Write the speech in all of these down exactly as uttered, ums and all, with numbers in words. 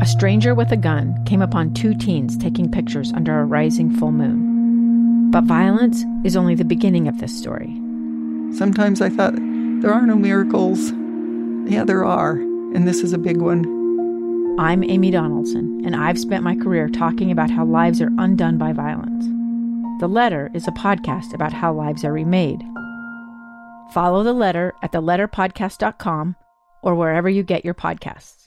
A stranger with a gun came upon two teens taking pictures under a rising full moon. But violence is only the beginning of this story. Sometimes I thought, there are no miracles. Yeah, there are, and this is a big one. I'm Amy Donaldson, and I've spent my career talking about how lives are undone by violence. The Letter is a podcast about how lives are remade. Follow The Letter at the letter podcast dot com or wherever you get your podcasts.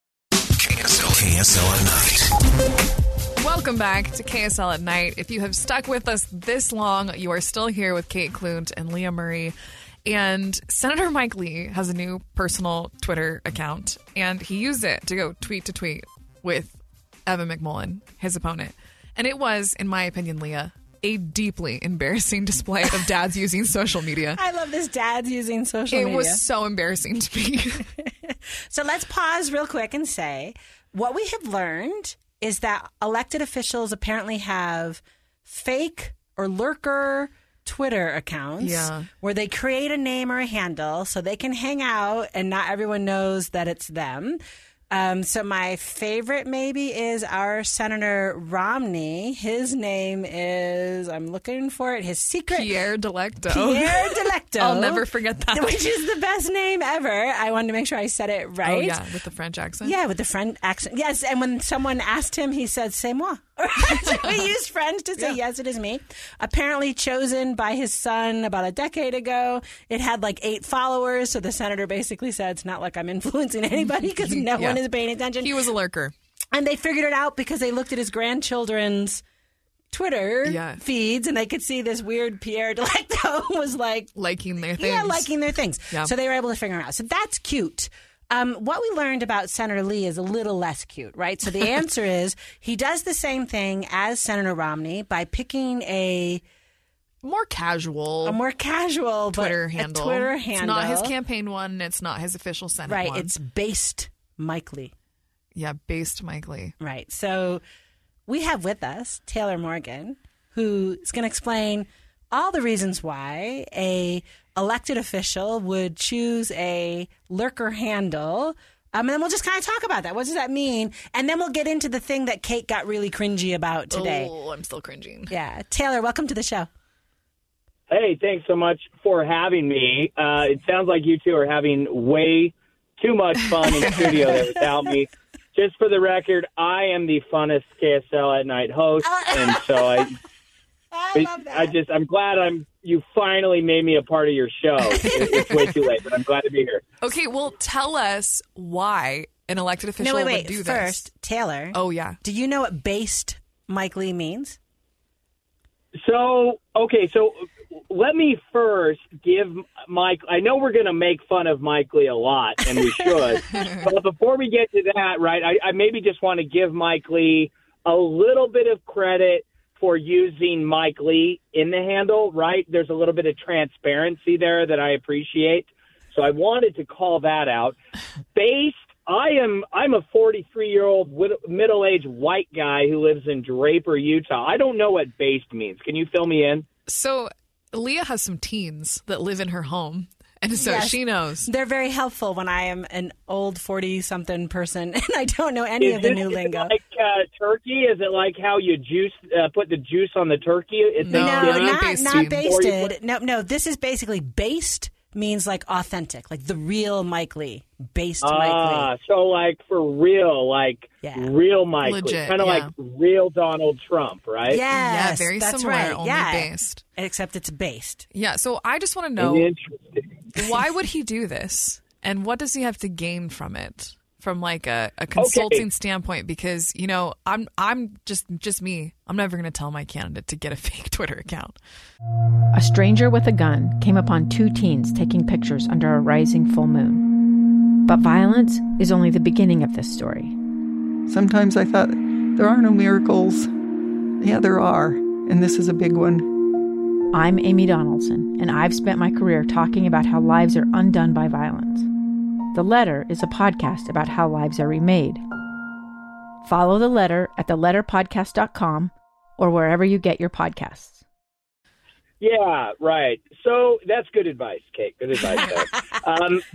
K S L, K S L at night. Welcome back to K S L at Night. If you have stuck with us this long, you are still here with Kate Klunt and Leah Murray. And Senator Mike Lee has a new personal Twitter account, and he used it to go tweet to tweet with Evan McMullin, his opponent. And it was, in my opinion, Leah, a deeply embarrassing display of dads using social media. I love this dads using social it media. It was so embarrassing to me. So let's pause real quick and say what we have learned is that elected officials apparently have fake or lurker Twitter accounts yeah. where they create a name or a handle so they can hang out and not everyone knows that it's them. Um, so my favorite maybe is our Senator Romney. His name is, I'm looking for it, his secret. Pierre Delecto. Pierre Delecto. I'll never forget that. Which is the best name ever. I wanted to make sure I said it right. Oh, yeah, with the French accent? Yeah, with the French accent. Yes, and when someone asked him, he said, c'est moi. He used French to say, yeah. Yes, it is me. Apparently chosen by his son about a decade ago. It had like eight followers, so the senator basically said, it's not like I'm influencing anybody because no yeah. one is paying attention. He was a lurker. And they figured it out because they looked at his grandchildren's Twitter yeah. feeds, and they could see this weird Pierre Delecto was like... Liking their things. Yeah, liking their things. Yeah. So they were able to figure it out. So that's cute. Um, what we learned about Senator Lee is a little less cute, right? So the answer is he does the same thing as Senator Romney by picking a... More casual. A more casual Twitter but handle. A Twitter handle. It's not his campaign one. It's not his official Senate right, one. Right, it's based Mike Lee. Yeah, based Mike Lee. Right. So we have with us Taylor Morgan, who is going to explain all the reasons why a elected official would choose a lurker handle. Um, and then we'll just kind of talk about that. What does that mean? And then we'll get into the thing that Kate got really cringy about today. Oh, I'm still cringing. Yeah. Taylor, welcome to the show. Hey, thanks so much for having me. Uh, it sounds like you two are having way too much fun in the studio there without me. Just for the record, I am the funnest K S L at Night host, and so I, I love that. I just, I'm glad I'm. You finally made me a part of your show. It, it's way too late, but I'm glad to be here. Okay, well, tell us why an elected official no, wait, wait. would do this. First, Taylor. Oh, yeah. Do you know what based Mike Lee means? So, okay, so let me first give Mike, I know we're going to make fun of Mike Lee a lot, and we should, but before we get to that, right, I, I maybe just want to give Mike Lee a little bit of credit for using Mike Lee in the handle, right? There's a little bit of transparency there that I appreciate. So I wanted to call that out. Based, I am, I'm a forty-three-year-old middle-aged white guy who lives in Draper, Utah. I don't know what based means. Can you fill me in? So Leah has some teens that live in her home, and so Yes. she knows. They're very helpful when I am an old forty-something person and I don't know any Is of the it, new is lingo. it like uh, turkey? Is it like how you juice, uh, put the juice on the turkey? It's No, no, Thanksgiving? not not, basting. not Or you basted. put- No, no, this is basically based means like authentic, like the real Mike Lee. Based Mike Ah, Lee. so like for real, like Yeah. real Mike Lee. Legit, Kind of yeah. like real Donald Trump, right? Yes, Yeah, very that's similar, right. only yeah. based. Except it's based. Yeah, so I just want to know, Interesting. why would he do this? And what does he have to gain from it? From like a, a consulting Okay. standpoint, because you know I'm I'm just just me. I'm never going to tell my candidate to get a fake Twitter account. A stranger with a gun came upon two teens taking pictures under a rising full moon. But violence is only the beginning of this story. Sometimes I thought, there are no miracles. Yeah, there are, and this is a big one. I'm Amy Donaldson, and I've spent my career talking about how lives are undone by violence. The Letter is a podcast about how lives are remade. Follow The Letter at the letter podcast dot com or wherever you get your podcasts. Yeah, right. So that's good advice, Kate. Good advice there. um,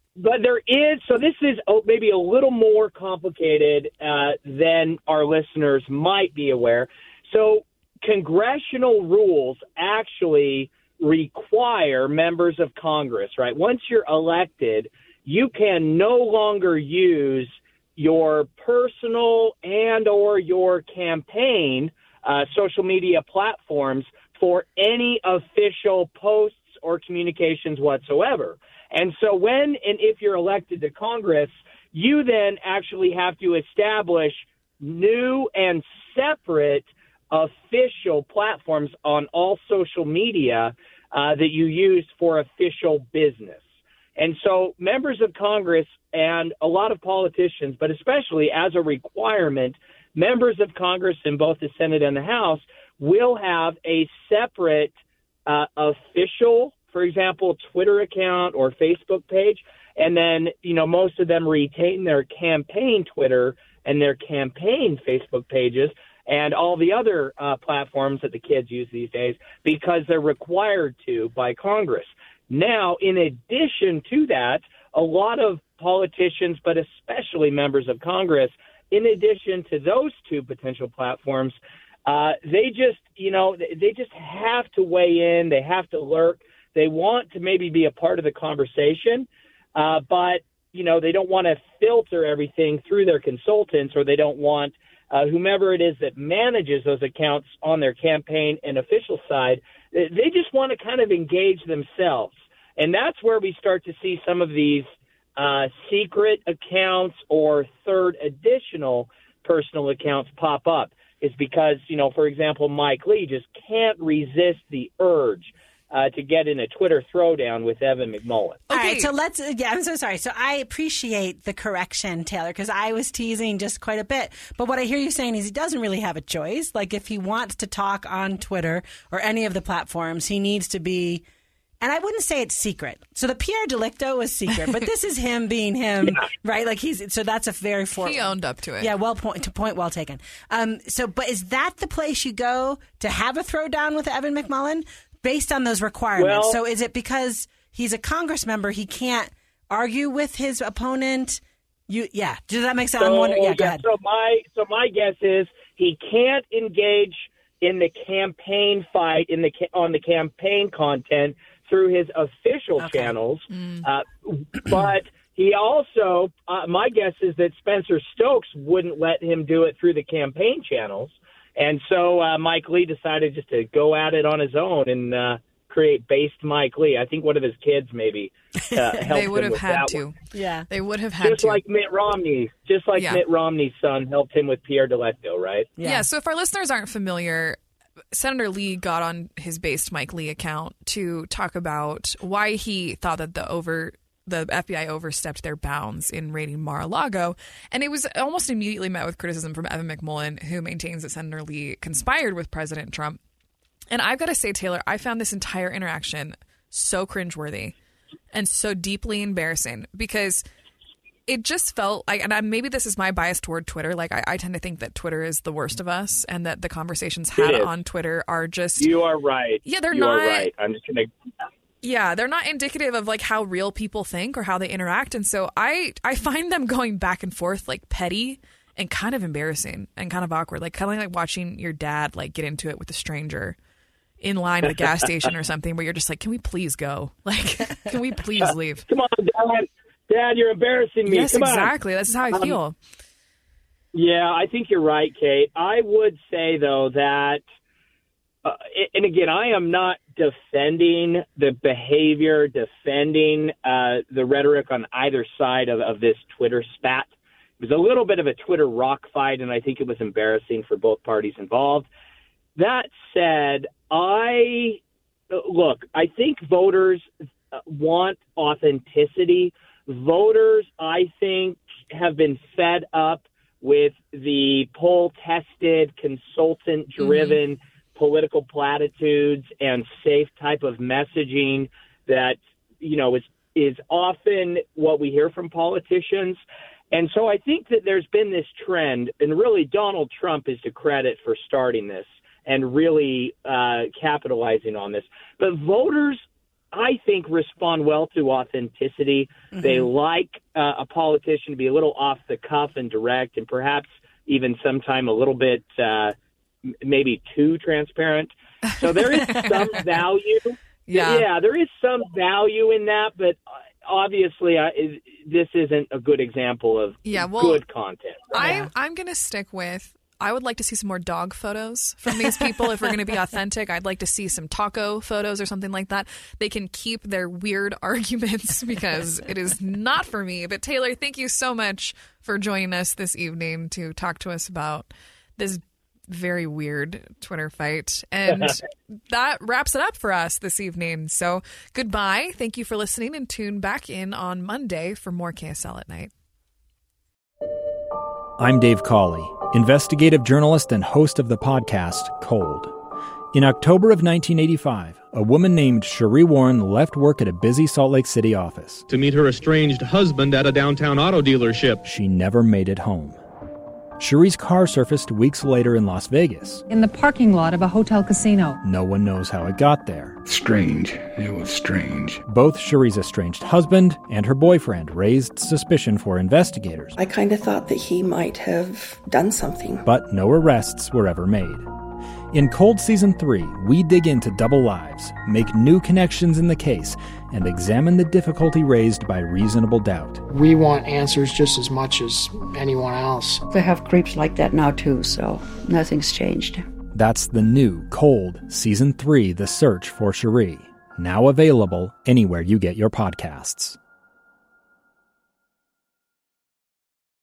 but there is, so this is oh, maybe a little more complicated uh, than our listeners might be aware. So congressional rules actually require members of Congress, right? Once you're elected, you can no longer use your personal and or your campaign uh, social media platforms for any official posts or communications whatsoever. And so when and if you're elected to Congress, you then actually have to establish new and separate official platforms on all social media uh, that you use for official business. And so members of Congress and a lot of politicians, but especially as a requirement, members of Congress in both the Senate and the House will have a separate uh, official, for example, Twitter account or Facebook page. And then, you know, most of them retain their campaign Twitter and their campaign Facebook pages and all the other uh, platforms that the kids use these days because they're required to by Congress. Now, in addition to that, a lot of politicians, but especially members of Congress, in addition to those two potential platforms, uh, they just, you know, they just have to weigh in. They have to lurk. They want to maybe be a part of the conversation, uh, but, you know, they don't want to filter everything through their consultants, or they don't want uh, whomever it is that manages those accounts on their campaign and official side. They just want to kind of engage themselves. And that's where we start to see some of these uh, secret accounts or third additional personal accounts pop up, is because, you know, for example, Mike Lee just can't resist the urge Uh, to get in a Twitter throwdown with Evan McMullin. All right, so let's, yeah, I'm so sorry. So I appreciate the correction, Taylor, because I was teasing just quite a bit. But what I hear you saying is he doesn't really have a choice. Like, if he wants to talk on Twitter or any of the platforms, he needs to be, and I wouldn't say it's secret. So the Pierre Delicto is secret, but this is him being him, yeah. Right? Like, he's, so that's a very forward. He owned up to it. Yeah, well, point, to point well taken. Um, so, but is that the place you go to have a throwdown with Evan McMullin? Based on those requirements. Well, so is it because he's a Congress member, he can't argue with his opponent? You, yeah. Does that make sense? So, I'm wondering. Yeah, yeah, go ahead. So my, so my guess is he can't engage in the campaign fight in the on the campaign content through his official okay. channels. Mm. Uh, but he also, uh, my guess is that Spencer Stokes wouldn't let him do it through the campaign channels. And so uh, Mike Lee decided just to go at it on his own and uh, create Based Mike Lee. I think one of his kids maybe uh, helped They would him have with had that to. One. Yeah. They would have had just to. Just like Mitt Romney. Just like yeah. Mitt Romney's son helped him with Pierre Delicto, right? Yeah. yeah, so if our listeners aren't familiar, Senator Lee got on his Based Mike Lee account to talk about why he thought that the over... the F B I overstepped their bounds in raiding Mar-a-Lago. And it was almost immediately met with criticism from Evan McMullin, who maintains that Senator Lee conspired with President Trump. And I've got to say, Taylor, I found this entire interaction so cringeworthy and so deeply embarrassing because it just felt like, and I, maybe this is my bias toward Twitter. Like I, I tend to think that Twitter is the worst of us and that the conversations had on Twitter are just... You are right. Yeah, they're you not... You are right. I'm just going to... Yeah, they're not indicative of like how real people think or how they interact. And so I I find them going back and forth like petty and kind of embarrassing and kind of awkward. Like kind of like watching your dad like get into it with a stranger in line at a gas station or something where you're just like, can we please go? Like, can we please leave? Come on, Dad. Dad, you're embarrassing me. Yes, Come exactly. On. This is how I um, feel. Yeah, I think you're right, Kate. I would say, though, that Uh, and again, I am not defending the behavior, defending uh, the rhetoric on either side of, of this Twitter spat. It was a little bit of a Twitter rock fight, and I think it was embarrassing for both parties involved. That said, I look, I think voters want authenticity. Voters, I think, have been fed up with the poll-tested, consultant-driven mm-hmm. political platitudes and safe type of messaging that, you know, is is often what we hear from politicians. And so I think that there's been this trend, and really Donald Trump is to credit for starting this and really uh, capitalizing on this. But voters I think, respond well to authenticity. Mm-hmm. They like uh, a politician to be a little off the cuff and direct, and perhaps even sometime a little bit uh, maybe too transparent. So there is some value. Yeah. yeah, there is some value in that, but obviously uh, this isn't a good example of yeah, well, good content. I, Yeah. I'm going to stick with, I would like to see some more dog photos from these people. If we're going to be authentic, I'd like to see some taco photos or something like that. They can keep their weird arguments because it is not for me. But Taylor, thank you so much for joining us this evening to talk to us about this very weird Twitter fight. And that wraps it up for us this evening. So goodbye. Thank you for listening, and tune back in on Monday for more K S L at Night. I'm Dave Cawley, investigative journalist and host of the podcast Cold. In October of nineteen eighty-five, a woman named Cherie Warren left work at a busy Salt Lake City office to meet her estranged husband at a downtown auto dealership. She never made it home. Cherie's car surfaced weeks later in Las Vegas. In the parking lot of a hotel casino. No one knows how it got there. Strange. It was strange. Both Cherie's estranged husband and her boyfriend raised suspicion for investigators. I kind of thought that he might have done something. But no arrests were ever made. In Cold Season three, we dig into double lives, make new connections in the case, and examine the difficulty raised by reasonable doubt. We want answers just as much as anyone else. They have creeps like that now too, so nothing's changed. That's the new Cold Season three, The Search for Cherie, now available anywhere you get your podcasts.